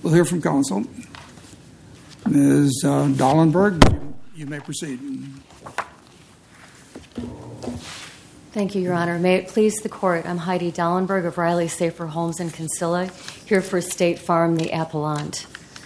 We'll hear from counsel. Ms. Dallenberg, you may proceed. Thank you, Your Honor. May it please the Court, I'm Heidi Dallenberg of Riley Safer Homes in Kinsilla, here for State Farm, the appellant.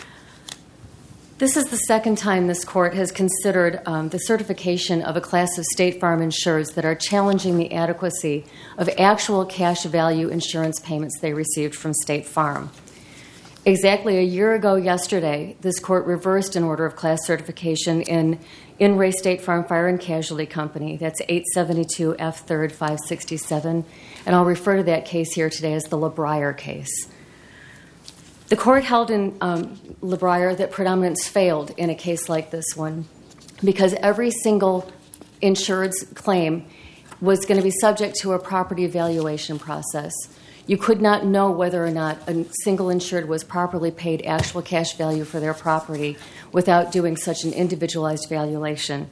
This is the second time this Court has considered the certification of a class of State Farm insureds that are challenging the adequacy of actual cash value insurance payments they received from State Farm. Exactly a year ago yesterday, this Court reversed an order of class certification in Ray State Farm Fire and Casualty Company. That's 872 F. 3rd 567, and I'll refer to that case here today as the LeBrier case. The Court held in LeBrier that predominance failed in a case like this one because every single insured's claim was going to be subject to a property evaluation process. You could not know whether or not a single insured was properly paid actual cash value for their property without doing such an individualized valuation.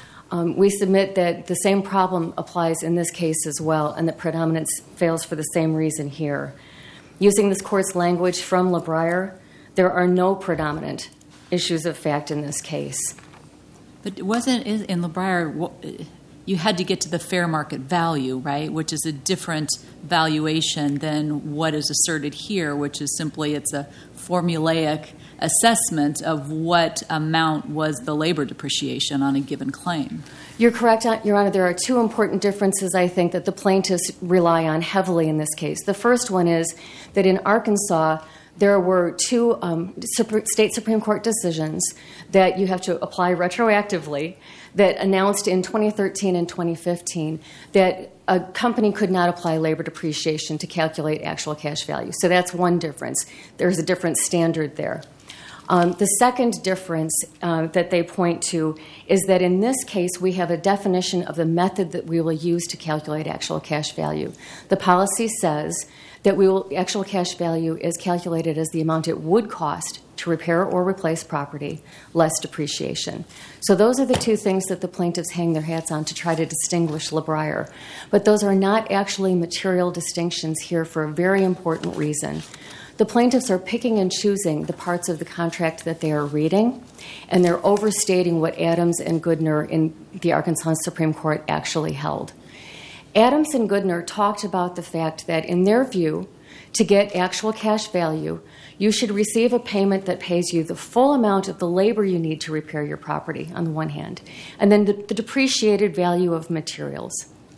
We submit that the same problem applies in this case as well, and that predominance fails for the same reason here. Using this Court's language from LeBrier, there are no predominant issues of fact in this case. But wasn't in LeBrier, you had to get to the fair market value, right, which is a different valuation than what is asserted here, which is simply it's a formulaic assessment of what amount was the labor depreciation on a given claim. You're correct, Your Honor. There are two important differences, I think, that the plaintiffs rely on heavily in this case. The first one is that in Arkansas, there were two state Supreme Court decisions that you have to apply retroactively that announced in 2013 and 2015 that a company could not apply labor depreciation to calculate actual cash value. So that's one difference. There's a different standard there. The second difference that they point to is that in this case, we have a definition of the method that we will use to calculate actual cash value. The policy says that actual cash value is calculated as the amount it would cost to repair or replace property, less depreciation. So those are the two things that the plaintiffs hang their hats on to try to distinguish LeBrier. But those are not actually material distinctions here for a very important reason. The plaintiffs are picking and choosing the parts of the contract that they are reading, and they're overstating what Adams and Goodner in the Arkansas Supreme Court actually held. Adams and Goodner talked about the fact that, in their view, to get actual cash value, you should receive a payment that pays you the full amount of the labor you need to repair your property, on the one hand, and then the depreciated value of materials.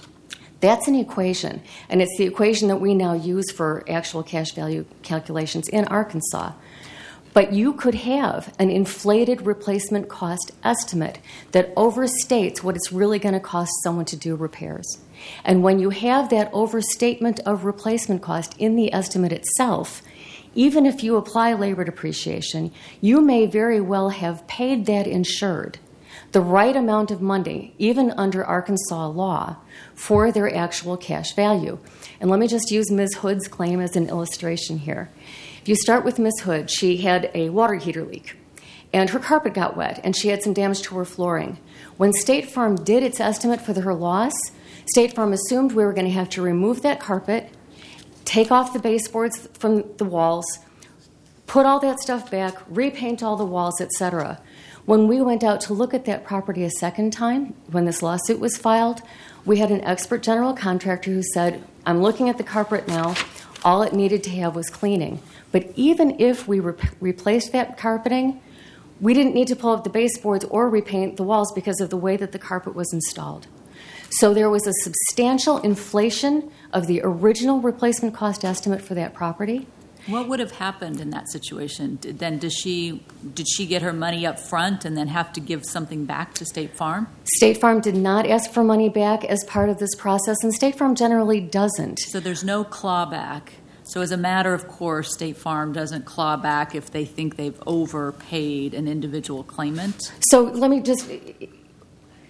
That's an equation, and it's the equation that we now use for actual cash value calculations in Arkansas. But you could have an inflated replacement cost estimate that overstates what it's really going to cost someone to do repairs. And when you have that overstatement of replacement cost in the estimate itself, even if you apply labor depreciation, you may very well have paid that insured the right amount of money, even under Arkansas law, for their actual cash value. And let me just use Ms. Hood's claim as an illustration here. If you start with Ms. Hood, she had a water heater leak, and her carpet got wet, and she had some damage to her flooring. When State Farm did its estimate for her loss, State Farm assumed we were going to have to remove that carpet, take off the baseboards from the walls, put all that stuff back, repaint all the walls, etc. When we went out to look at that property a second time, when this lawsuit was filed, we had an expert general contractor who said, I'm looking at the carpet now, all it needed to have was cleaning. But even if we replaced that carpeting, we didn't need to pull up the baseboards or repaint the walls because of the way that the carpet was installed. So there was a substantial inflation of the original replacement cost estimate for that property. What would have happened in that situation? Then did she get her money up front and then have to give something back to State Farm? State Farm did not ask for money back as part of this process, and State Farm generally doesn't. So there's no clawback. So as a matter of course, State Farm doesn't claw back if they think they've overpaid an individual claimant? So let me just...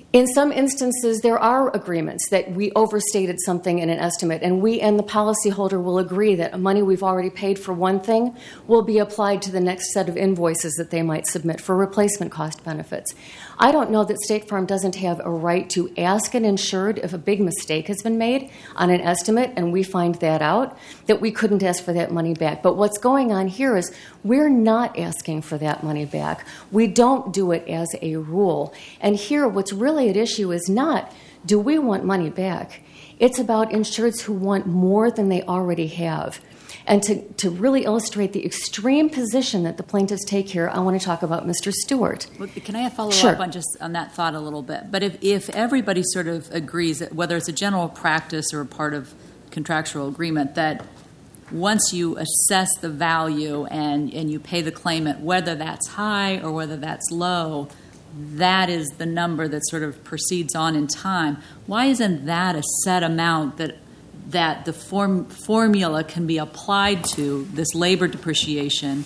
In some instances, there are agreements that we overstated something in an estimate, and we and the policyholder will agree that money we've already paid for one thing will be applied to the next set of invoices that they might submit for replacement cost benefits. I don't know that State Farm doesn't have a right to ask an insured if a big mistake has been made on an estimate and we find that out, that we couldn't ask for that money back. But what's going on here is we're not asking for that money back. We don't do it as a rule. And here, what's really at issue is not, do we want money back? It's about insureds who want more than they already have. And to really illustrate the extreme position that the plaintiffs take here, I want to talk about Mr. Stewart. Well, can I follow Sure. up on that thought a little bit? But if everybody sort of agrees that whether it's a general practice or a part of contractual agreement, that once you assess the value and you pay the claimant, whether that's high or whether that's low, that is the number that sort of proceeds on in time. Why isn't that a set amount that the formula can be applied to this labor depreciation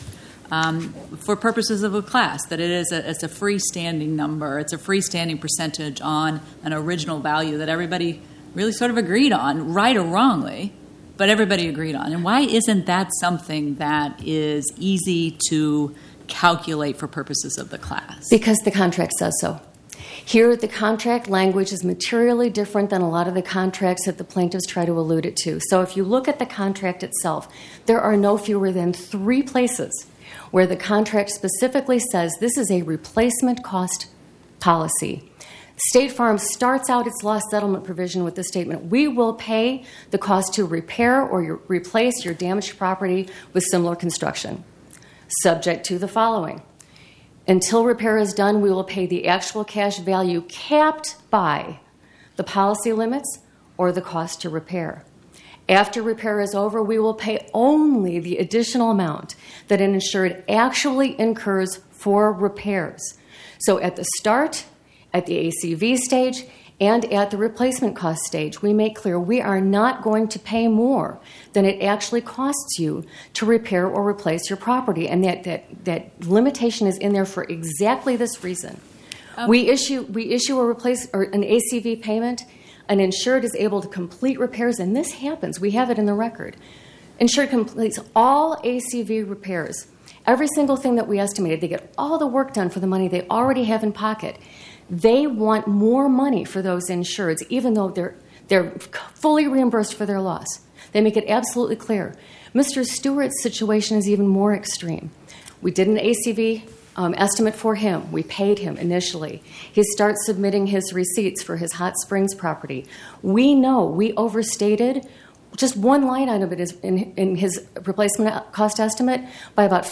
for purposes of a class, that it's a freestanding number, it's a freestanding percentage on an original value that everybody really sort of agreed on, right or wrongly, but everybody agreed on. And why isn't that something that is easy to calculate for purposes of the class? Because the contract says so. Here, the contract language is materially different than a lot of the contracts that the plaintiffs try to allude it to. So if you look at the contract itself, there are no fewer than 3 places where the contract specifically says this is a replacement cost policy. State Farm starts out its loss settlement provision with the statement, we will pay the cost to repair or replace your damaged property with similar construction, subject to the following. Until repair is done, we will pay the actual cash value capped by the policy limits or the cost to repair. After repair is over, we will pay only the additional amount that an insured actually incurs for repairs. So at the start, at the ACV stage, and at the replacement cost stage, we make clear we are not going to pay more than it actually costs you to repair or replace your property. And that limitation is in there for exactly this reason. We issue an ACV payment. An insured is able to complete repairs, and this happens. We have it in the record. Insured completes all ACV repairs. Every single thing that we estimated, they get all the work done for the money they already have in pocket. They want more money for those insureds, even though they're fully reimbursed for their loss. They make it absolutely clear. Mr. Stewart's situation is even more extreme. We did an ACV estimate for him. We paid him initially. He starts submitting his receipts for his Hot Springs property. We know we overstated just one line item of it is in his replacement cost estimate by about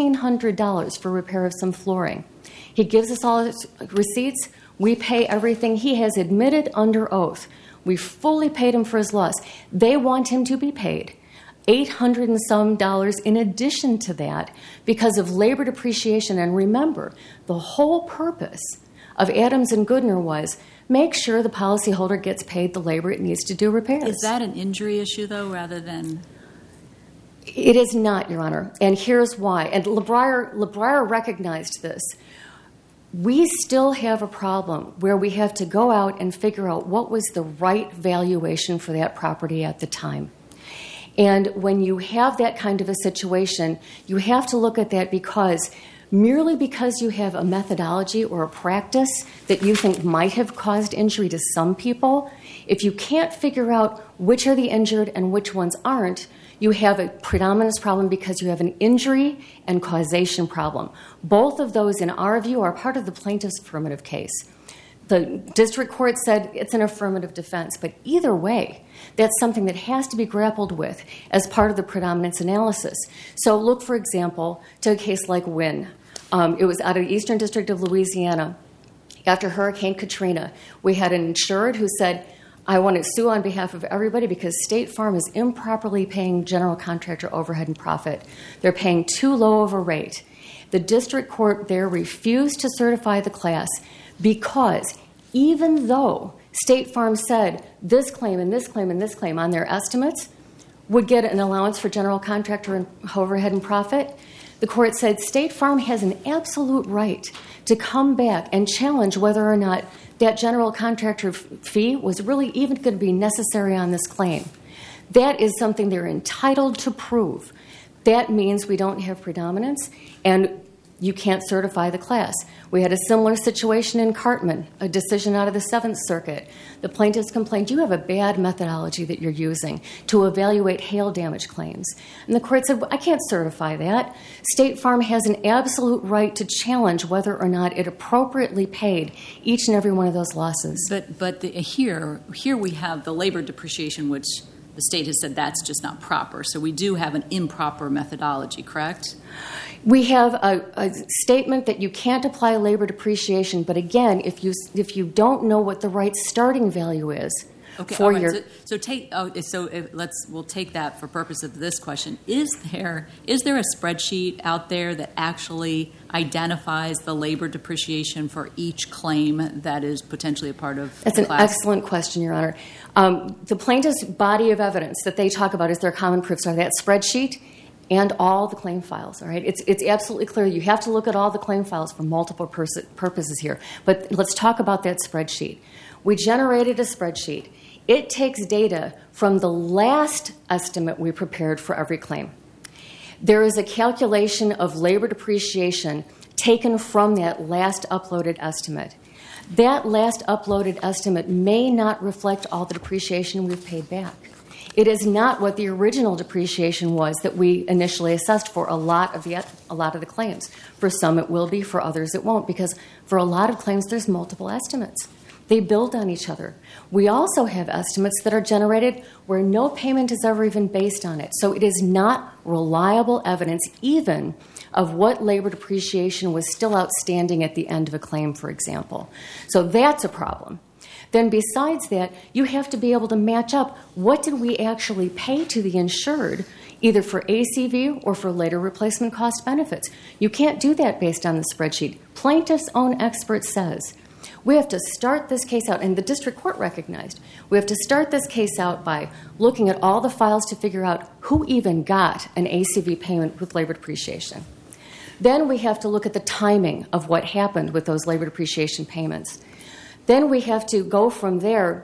$1,500 for repair of some flooring. He gives us all his receipts. We pay everything. He has admitted under oath. We fully paid him for his loss. They want him to be paid $800 and some in addition to that because of labor depreciation. And remember, the whole purpose of Adams and Goodner was make sure the policyholder gets paid the labor it needs to do repairs. Is that an injury issue, though, rather than... It is not, Your Honor, and here's why. And LeBrier recognized this. We still have a problem where we have to go out and figure out what was the right valuation for that property at the time. And when you have that kind of a situation, you have to look at that merely because you have a methodology or a practice that you think might have caused injury to some people, if you can't figure out which are the injured and which ones aren't, you have a predominance problem because you have an injury and causation problem. Both of those, in our view, are part of the plaintiff's affirmative case. The district court said it's an affirmative defense, but either way, that's something that has to be grappled with as part of the predominance analysis. So look, for example, to a case like Wynn. It was out of the Eastern District of Louisiana. After Hurricane Katrina, we had an insured who said, I want to sue on behalf of everybody because State Farm is improperly paying general contractor overhead and profit. They're paying too low of a rate. The district court there refused to certify the class because even though State Farm said this claim and this claim and this claim on their estimates, would get an allowance for general contractor and overhead and profit, the court said State Farm has an absolute right to come back and challenge whether or not that general contractor fee was really even going to be necessary on this claim. That is something they're entitled to prove. That means we don't have predominance, and you can't certify the class. We had a similar situation in Cartman, a decision out of the Seventh Circuit. The plaintiffs complained, you have a bad methodology that you're using to evaluate hail damage claims. And the court said, well, I can't certify that. State Farm has an absolute right to challenge whether or not it appropriately paid each and every one of those losses. But here we have the labor depreciation, which the state has said that's just not proper. So we do have an improper methodology, correct? We have a statement that you can't apply labor depreciation, but again, if you don't know what the right starting value is for your... We'll take that for purpose of this question. Is there a spreadsheet out there that actually identifies the labor depreciation for each claim that is potentially a part of That's the an class? excellent question, Your Honor. The plaintiff's body of evidence that they talk about as their common proofs are that spreadsheet and all the claim files, all right? It's absolutely clear. You have to look at all the claim files for multiple purposes here. But let's talk about that spreadsheet. We generated a spreadsheet. It takes data from the last estimate we prepared for every claim. There is a calculation of labor depreciation taken from that last uploaded estimate. That last uploaded estimate may not reflect all the depreciation we've paid back. It is not what the original depreciation was that we initially assessed for a lot of the claims. For some it will be, for others it won't, because for a lot of claims there's multiple estimates. They build on each other. We also have estimates that are generated where no payment is ever even based on it. So it is not reliable evidence even of what labor depreciation was still outstanding at the end of a claim, for example. So that's a problem. Then besides that, you have to be able to match up what did we actually pay to the insured, either for ACV or for later replacement cost benefits. You can't do that based on the spreadsheet. Plaintiff's own expert says we have to start this case out, and the district court recognized, we have to start this case out by looking at all the files to figure out who even got an ACV payment with labor depreciation. Then we have to look at the timing of what happened with those labor depreciation payments. Then we have to go from there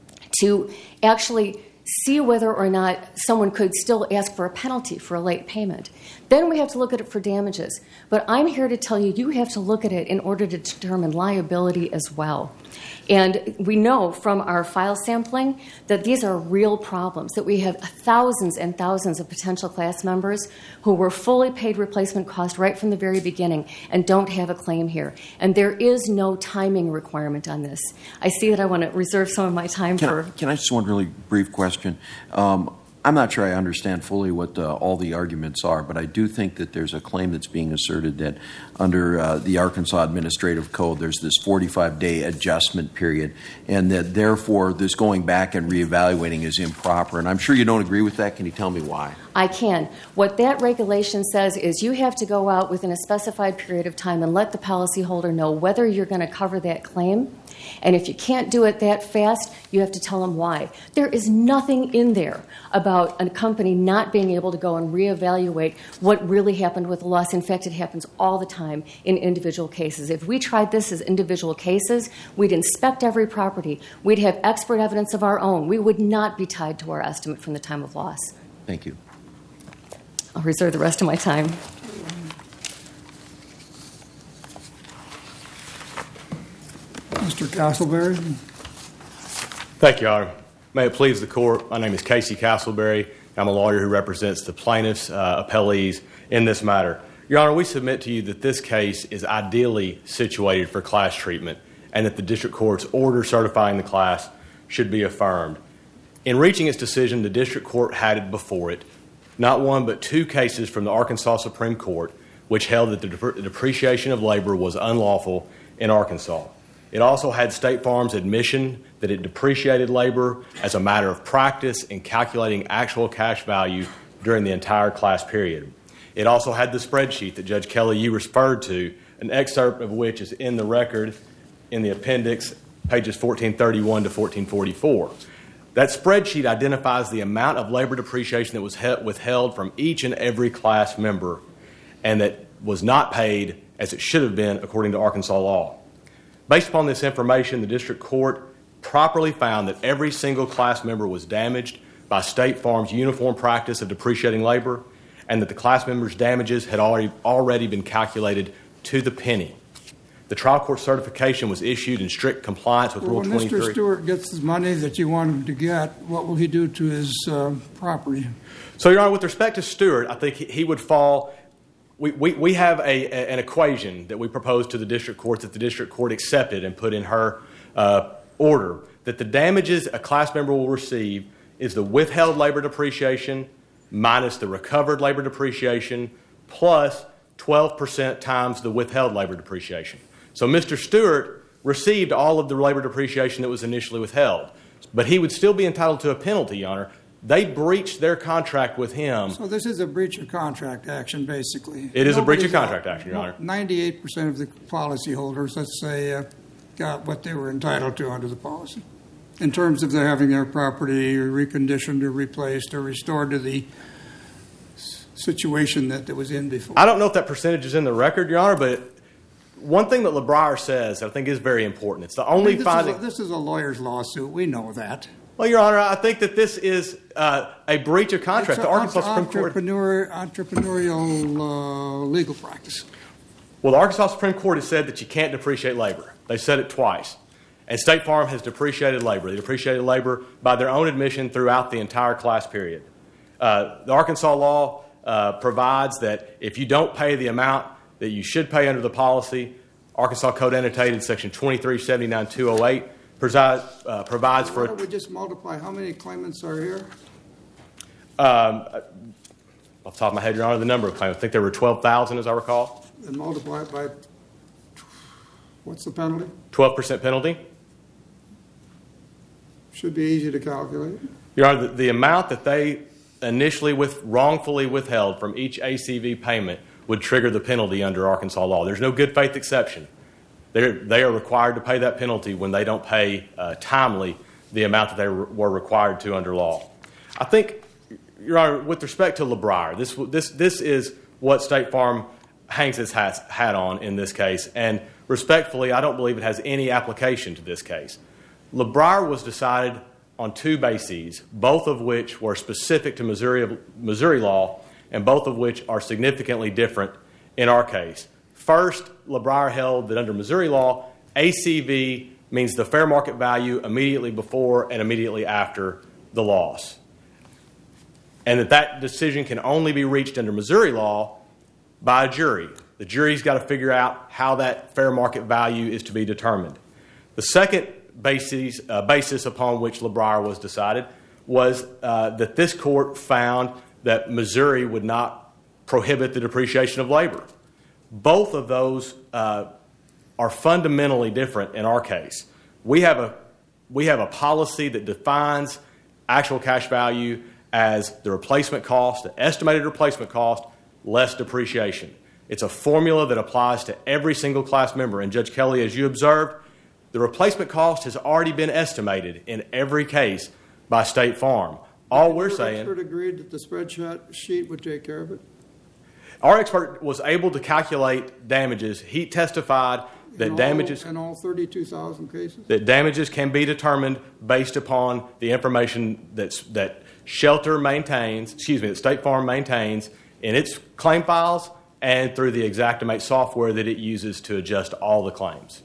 to actually see whether or not someone could still ask for a penalty for a late payment. Then we have to look at it for damages. But I'm here to tell you, you have to look at it in order to determine liability as well. And we know from our file sampling that these are real problems, that we have thousands and thousands of potential class members who were fully paid replacement cost right from the very beginning and don't have a claim here. And there is no timing requirement on this. I see that I want to reserve some of my time for... Can I just one really brief question? I'm not sure I understand fully what all the arguments are, but I do think that there's a claim that's being asserted that under the Arkansas Administrative Code, there's this 45-day adjustment period, and that therefore this going back and reevaluating is improper. And I'm sure you don't agree with that. Can you tell me why? I can. What that regulation says is you have to go out within a specified period of time and let the policyholder know whether you're going to cover that claim. And if you can't do it that fast, you have to tell them why. There is nothing in there about a company not being able to go and reevaluate what really happened with the loss. In fact, it happens all the time in individual cases. If we tried this as individual cases, we'd inspect every property. We'd have expert evidence of our own. We would not be tied to our estimate from the time of loss. Thank you. I'll reserve the rest of my time. Mr. Castleberry. Thank you, Your Honor. May it please the court, my name is Casey Castleberry. I'm a lawyer who represents the plaintiffs, appellees in this matter. Your Honor, we submit to you that this case is ideally situated for class treatment and that the district court's order certifying the class should be affirmed. In reaching its decision, the district court had before it not one but two cases from the Arkansas Supreme Court which held that the depreciation of labor was unlawful in Arkansas. It also had State Farm's admission that it depreciated labor as a matter of practice in calculating actual cash value during the entire class period. It also had the spreadsheet that Judge Kelly, you referred to, an excerpt of which is in the record in the appendix, pages 1431 to 1444. That spreadsheet identifies the amount of labor depreciation that was withheld from each and every class member and that was not paid as it should have been according to Arkansas law. Based upon this information, the district court properly found that every single class member was damaged by State Farm's uniform practice of depreciating labor and that the class members' damages had already been calculated to the penny. The trial court certification was issued in strict compliance with Rule 23. When Mr. Stewart gets the money that you want him to get, what will he do to his property? So, Your Honor, with respect to Stewart, I think he would fall. We have an equation that we proposed to the district court that the district court accepted and put in her order that the damages a class member will receive is the withheld labor depreciation minus the recovered labor depreciation plus 12% times the withheld labor depreciation. So Mr. Stewart received all of the labor depreciation that was initially withheld, but he would still be entitled to a penalty, Your Honor. They breached their contract with him. So this is a breach of contract action, basically. It is a breach of contract action, Your Honor. 98% of the policyholders, let's say, got what they were entitled to under the policy in terms of their having their property reconditioned or replaced or restored to the situation that it was in before. I don't know if that percentage is in the record, Your Honor, but one thing that LeBrier says I think is very important. It's the only finding. This is a lawyer's lawsuit. We know that. Well, Your Honor, I think that this is a breach of contract. It's The Arkansas Supreme Court. Entrepreneurial legal practice. Well, the Arkansas Supreme Court has said that you can't depreciate labor. They said it twice. And State Farm has depreciated labor. They depreciated labor by their own admission throughout the entire class period. The Arkansas law provides that if you don't pay the amount that you should pay under the policy, Arkansas Code Annotated Section 2379-208 provides for. Why don't we just multiply how many claimants are here? Off the top of my head, Your Honor, the number of claimants. I think there were 12,000, as I recall. And multiply it by, what's the penalty? 12% penalty. Should be easy to calculate. Your Honor, the amount that they initially wrongfully withheld from each ACV payment would trigger the penalty under Arkansas law. There's no good faith exception. They are required to pay that penalty when they don't pay timely the amount that they were required to under law. I think, Your Honor, with respect to LeBrier, this is what State Farm hangs its hat on in this case, and respectfully, I don't believe it has any application to this case. LeBrier was decided on two bases, both of which were specific to Missouri law, and both of which are significantly different in our case. First, LeBrier held that under Missouri law, ACV means the fair market value immediately before and immediately after the loss, and that decision can only be reached under Missouri law by a jury. The jury's got to figure out how that fair market value is to be determined. The second basis upon which LeBrier was decided was that this court found that Missouri would not prohibit the depreciation of labor. Both of those are fundamentally different in our case. We have a policy that defines actual cash value as the replacement cost, the estimated replacement cost, less depreciation. It's a formula that applies to every single class member. And Judge Kelly, as you observed, the replacement cost has already been estimated in every case by State Farm. All we're saying. Your expert agreed that the spreadsheet would take care of it? Our expert was able to calculate damages. He testified that damages in all 32,000 cases, that damages can be determined based upon the information that State Farm maintains in its claim files and through the Xactimate software that it uses to adjust all the claims.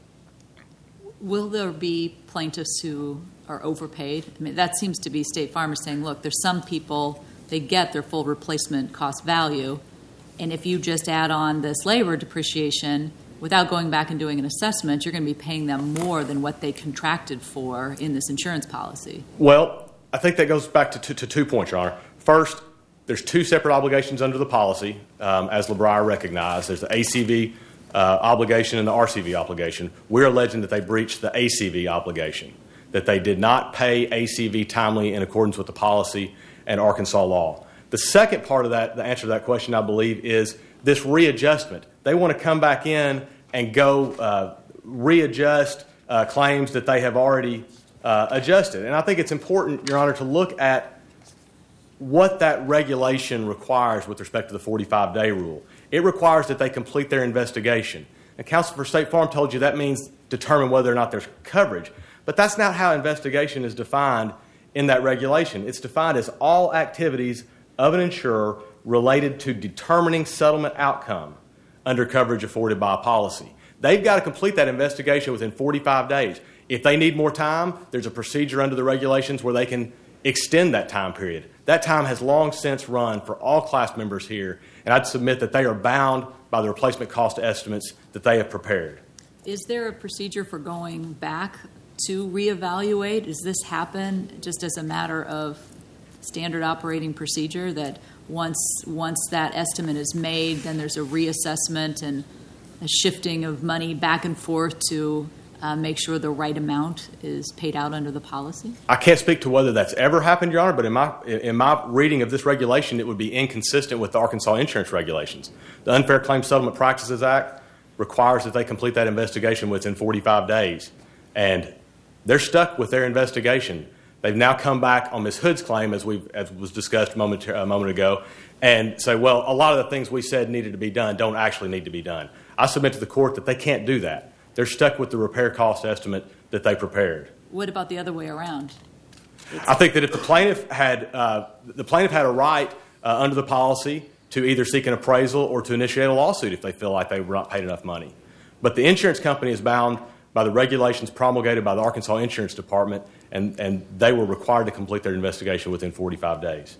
Will there be plaintiffs who are overpaid? I mean, that seems to be State Farm is saying, look, there's some people, they get their full replacement cost value, and if you just add on this labor depreciation without going back and doing an assessment, you're going to be paying them more than what they contracted for in this insurance policy. Well, I think that goes back to 2 points, Your Honor. First, there's two separate obligations under the policy, as LeBrier recognized. There's the ACV obligation and the RCV obligation. We're alleging that they breached the ACV obligation, that they did not pay ACV timely in accordance with the policy and Arkansas law. The second part of that, the answer to that question, I believe, is this readjustment. They want to come back in and go readjust claims that they have already adjusted. And I think it's important, Your Honor, to look at what that regulation requires with respect to the 45-day rule. It requires that they complete their investigation. And Counsel for State Farm told you that means determine whether or not there's coverage. But that's not how investigation is defined in that regulation. It's defined as all activities of an insurer related to determining settlement outcome under coverage afforded by a policy. They've got to complete that investigation within 45 days. If they need more time, there's a procedure under the regulations where they can extend that time period. That time has long since run for all class members here, and I'd submit that they are bound by the replacement cost estimates that they have prepared. Is there a procedure for going back to reevaluate? Does this happen just as a matter of standard operating procedure, that once that estimate is made, then there's a reassessment and a shifting of money back and forth to make sure the right amount is paid out under the policy? I can't speak to whether that's ever happened, Your Honor, but in my reading of this regulation, it would be inconsistent with the Arkansas insurance regulations. The Unfair Claims Settlement Practices Act requires that they complete that investigation within 45 days. And they're stuck with their investigation. They've now come back on Ms. Hood's claim, as was discussed a moment ago, and say, well, a lot of the things we said needed to be done don't actually need to be done. I submit to the court that they can't do that. They're stuck with the repair cost estimate that they prepared. What about the other way around? I think that if the plaintiff had a right under the policy to either seek an appraisal or to initiate a lawsuit if they feel like they were not paid enough money. But the insurance company is bound by the regulations promulgated by the Arkansas Insurance Department, and they were required to complete their investigation within 45 days.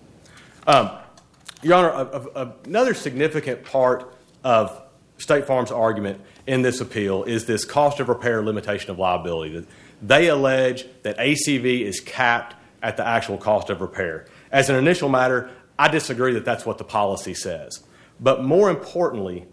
Your Honor, another significant part of State Farm's argument in this appeal is this cost of repair limitation of liability. They allege that ACV is capped at the actual cost of repair. As an initial matter, I disagree that that's what the policy says. But more importantly,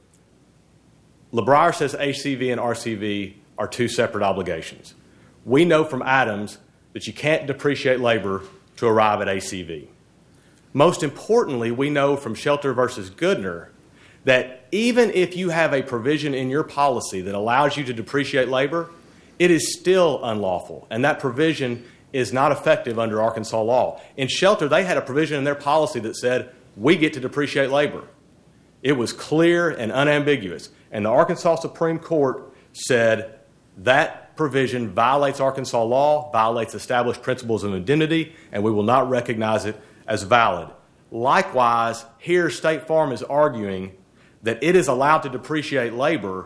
LeBrier says ACV and RCV are two separate obligations. We know from Adams that you can't depreciate labor to arrive at ACV. Most importantly, we know from Shelter versus Goodner that even if you have a provision in your policy that allows you to depreciate labor, it is still unlawful, and that provision is not effective under Arkansas law. In Shelter, they had a provision in their policy that said, we get to depreciate labor. It was clear and unambiguous, and the Arkansas Supreme Court said that provision violates Arkansas law, violates established principles of indemnity, and we will not recognize it as valid. Likewise, here State Farm is arguing that it is allowed to depreciate labor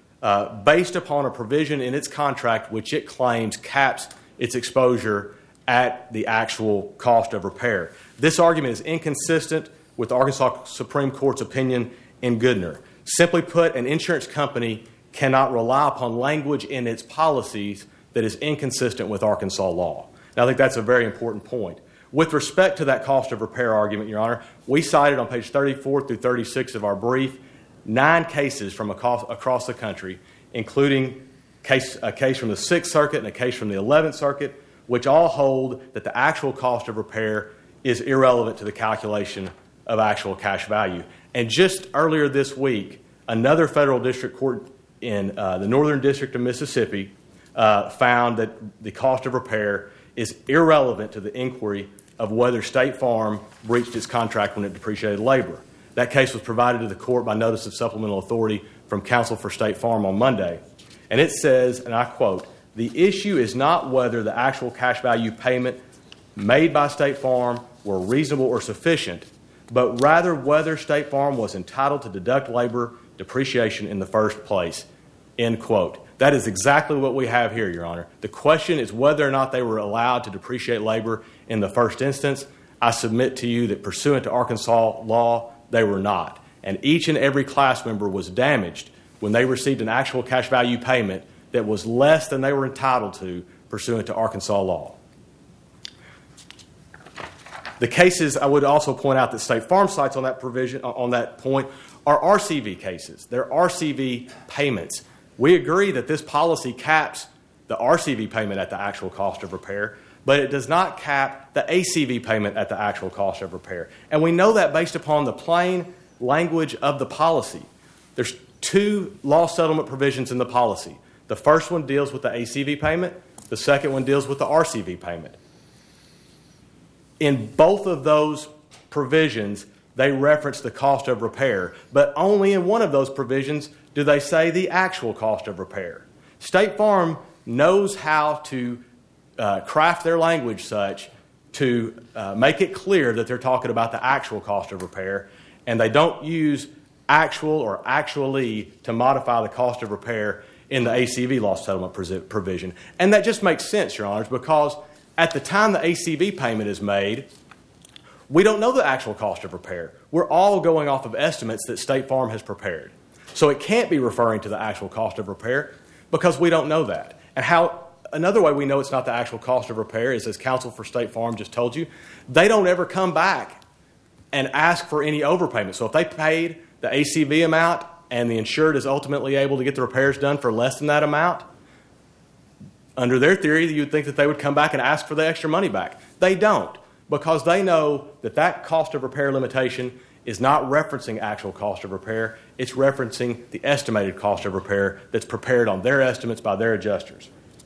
based upon a provision in its contract which it claims caps its exposure at the actual cost of repair. This argument is inconsistent with the Arkansas Supreme Court's opinion in Goodner. Simply put, an insurance company cannot rely upon language in its policies that is inconsistent with Arkansas law. And I think that's a very important point. With respect to that cost of repair argument, Your Honor, we cited on page 34 through 36 of our brief 9 cases from across the country, including a case from the 6th Circuit and a case from the 11th Circuit, which all hold that the actual cost of repair is irrelevant to the calculation of actual cash value. And just earlier this week, another federal district court in the Northern District of Mississippi found that the cost of repair is irrelevant to the inquiry of whether State Farm breached its contract when it depreciated labor. That case was provided to the court by notice of supplemental authority from Counsel for State Farm on Monday. And it says, and I quote, "The issue is not whether the actual cash value payment made by State Farm were reasonable or sufficient, but rather whether State Farm was entitled to deduct labor depreciation in the first place." End quote. That is exactly what we have here, Your Honor. The question is whether or not they were allowed to depreciate labor in the first instance. I submit to you that pursuant to Arkansas law, they were not. And each and every class member was damaged when they received an actual cash value payment that was less than they were entitled to pursuant to Arkansas law. The cases, I would also point out that State Farm cites on that provision, on that point, are RCV cases. They're RCV payments. We agree that this policy caps the RCV payment at the actual cost of repair, but it does not cap the ACV payment at the actual cost of repair. And we know that based upon the plain language of the policy. There's 2 loss settlement provisions in the policy. The first one deals with the ACV payment. The second one deals with the RCV payment. In both of those provisions, they reference the cost of repair, but only in one of those provisions do they say the actual cost of repair. State Farm knows how to craft their language such to make it clear that they're talking about the actual cost of repair, and they don't use actual or actually to modify the cost of repair in the ACV loss settlement provision. And that just makes sense, Your Honors, because at the time the ACV payment is made, we don't know the actual cost of repair. We're all going off of estimates that State Farm has prepared. So it can't be referring to the actual cost of repair because we don't know that. And another way we know it's not the actual cost of repair is, as counsel for State Farm just told you, they don't ever come back and ask for any overpayment. So if they paid the ACV amount and the insured is ultimately able to get the repairs done for less than that amount, under their theory, you'd think that they would come back and ask for the extra money back. They don't, because they know that that cost of repair limitation is not referencing actual cost of repair. It's referencing the estimated cost of repair that's prepared on their estimates by their adjusters.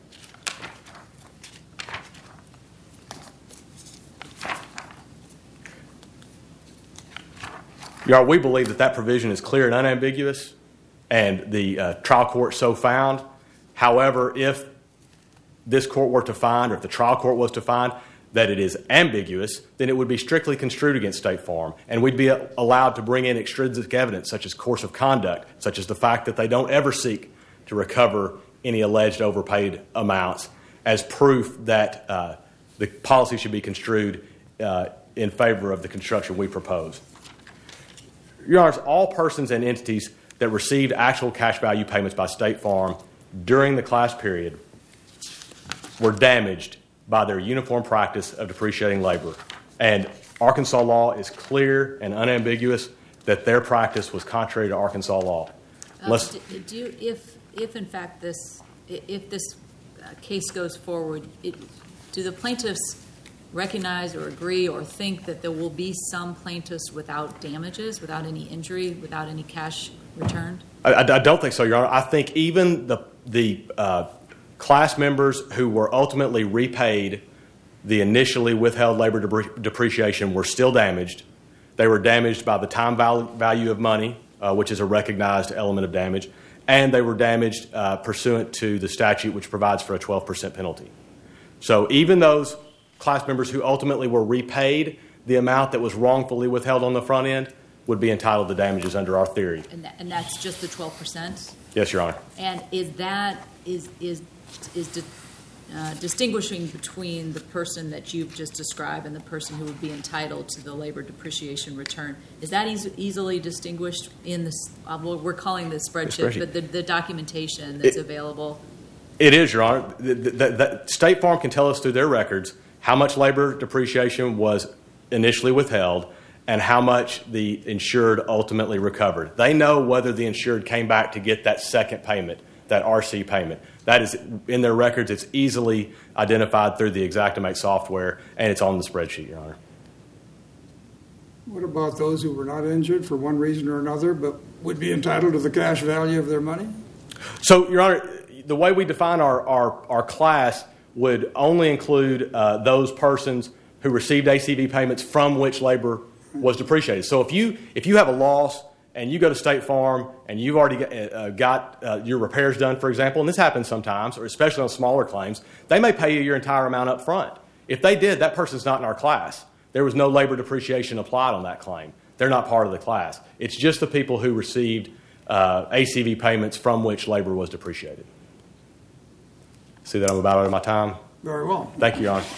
Your Honor, we believe that that provision is clear and unambiguous, and the trial court so found. However, if this court were to find, or if the trial court was to find that it is ambiguous, then it would be strictly construed against State Farm, and we'd be allowed to bring in extrinsic evidence, such as course of conduct, such as the fact that they don't ever seek to recover any alleged overpaid amounts, as proof that the policy should be construed in favor of the construction we propose. Your Honors, all persons and entities that received actual cash value payments by State Farm during the class period were damaged by their uniform practice of depreciating labor. And Arkansas law is clear and unambiguous that their practice was contrary to Arkansas law. If in fact this case goes forward, do the plaintiffs recognize or agree or think that there will be some plaintiffs without damages, without any injury, without any cash returned? I don't think so, Your Honor. I think even the class members who were ultimately repaid the initially withheld labor depreciation were still damaged. They were damaged by the time value of money, which is a recognized element of damage, and they were damaged pursuant to the statute which provides for a 12% penalty. So even those class members who ultimately were repaid the amount that was wrongfully withheld on the front end would be entitled to damages under our theory. And that's just the 12%? Yes, Your Honor. And is that distinguishing between the person that you've just described and the person who would be entitled to the labor depreciation return? Is that easily distinguished in this? We're calling this spreadsheet, but the documentation that's available. It is, Your Honor. The State Farm can tell us through their records how much labor depreciation was initially withheld and how much the insured ultimately recovered. They know whether the insured came back to get that second payment, that RC payment. That is in their records. It's easily identified through the Xactimate software, and it's on the spreadsheet, Your Honor. What about those who were not injured for one reason or another but would be entitled to the cash value of their money? So, Your Honor, the way we define our class would only include those persons who received ACV payments from which labor was depreciated. So if you have a loss and you go to State Farm and you've already got your repairs done, for example, and this happens sometimes, or especially on smaller claims, they may pay you your entire amount up front. If they did, that person's not in our class. There was no labor depreciation applied on that claim. They're not part of the class. It's just the people who received ACV payments from which labor was depreciated. See that I'm about out of my time? Very well. Thank you, Your Honor.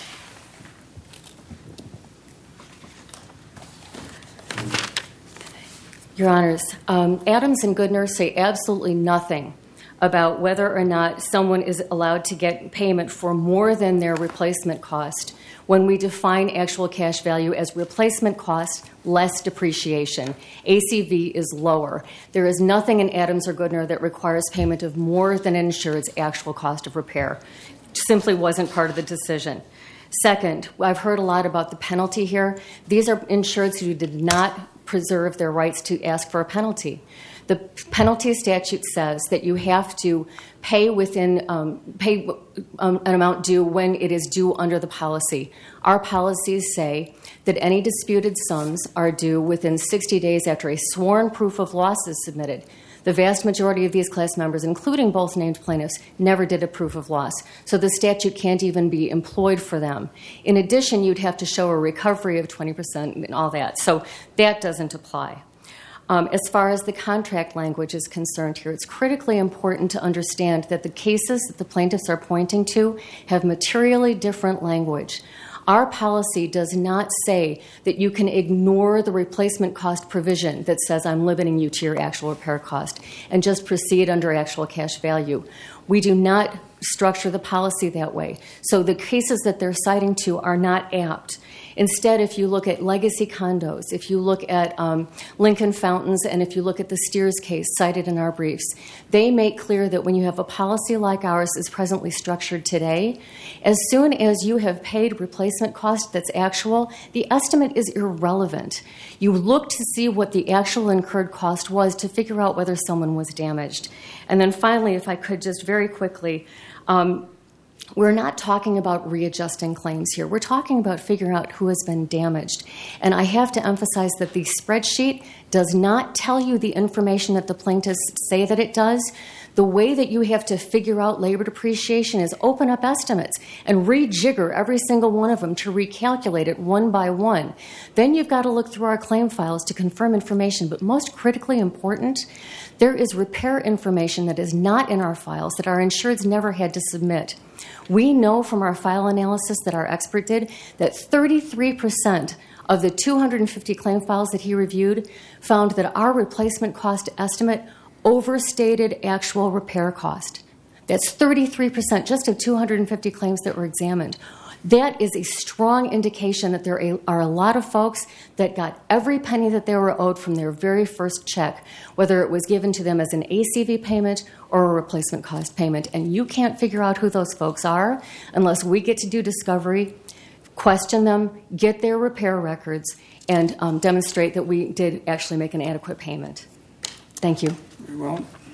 Your Honors, Adams and Goodner say absolutely nothing about whether or not someone is allowed to get payment for more than their replacement cost when we define actual cash value as replacement cost less depreciation. ACV is lower. There is nothing in Adams or Goodner that requires payment of more than an insured's actual cost of repair. It simply wasn't part of the decision. Second, I've heard a lot about the penalty here. These are insureds who did not preserve their rights to ask for a penalty. The penalty statute says that you have to pay within an amount due when it is due under the policy. Our policies say that any disputed sums are due within 60 days after a sworn proof of loss is submitted. The vast majority of these class members, including both named plaintiffs, never did a proof of loss, so the statute can't even be employed for them. In addition, you'd have to show a recovery of 20% and all that, so that doesn't apply. As far as the contract language is concerned here, it's critically important to understand that the cases that the plaintiffs are pointing to have materially different language. Our policy does not say that you can ignore the replacement cost provision that says I'm limiting you to your actual repair cost and just proceed under actual cash value. We do not structure the policy that way. So the cases that they're citing to are not apt. Instead, if you look at legacy condos, if you look at Lincoln Fountains, and if you look at the Steers case cited in our briefs, they make clear that when you have a policy like ours is presently structured today, as soon as you have paid replacement cost that's actual, the estimate is irrelevant. You look to see what the actual incurred cost was to figure out whether someone was damaged. And then finally, if I could just very quickly, we're not talking about readjusting claims here. We're talking about figuring out who has been damaged. And I have to emphasize that the spreadsheet does not tell you the information that the plaintiffs say that it does. The way that you have to figure out labor depreciation is open up estimates and rejigger every single one of them to recalculate it one by one. Then you've got to look through our claim files to confirm information. But most critically important, there is repair information that is not in our files that our insureds never had to submit. We know from our file analysis that our expert did that 33% of the 250 claim files that he reviewed found that our replacement cost estimate overstated actual repair cost. That's 33% just of 250 claims that were examined. That is a strong indication that there are a lot of folks that got every penny that they were owed from their very first check, whether it was given to them as an ACV payment or a replacement cost payment. And you can't figure out who those folks are unless we get to do discovery, question them, get their repair records, and demonstrate that we did actually make an adequate payment. Thank you. Very well.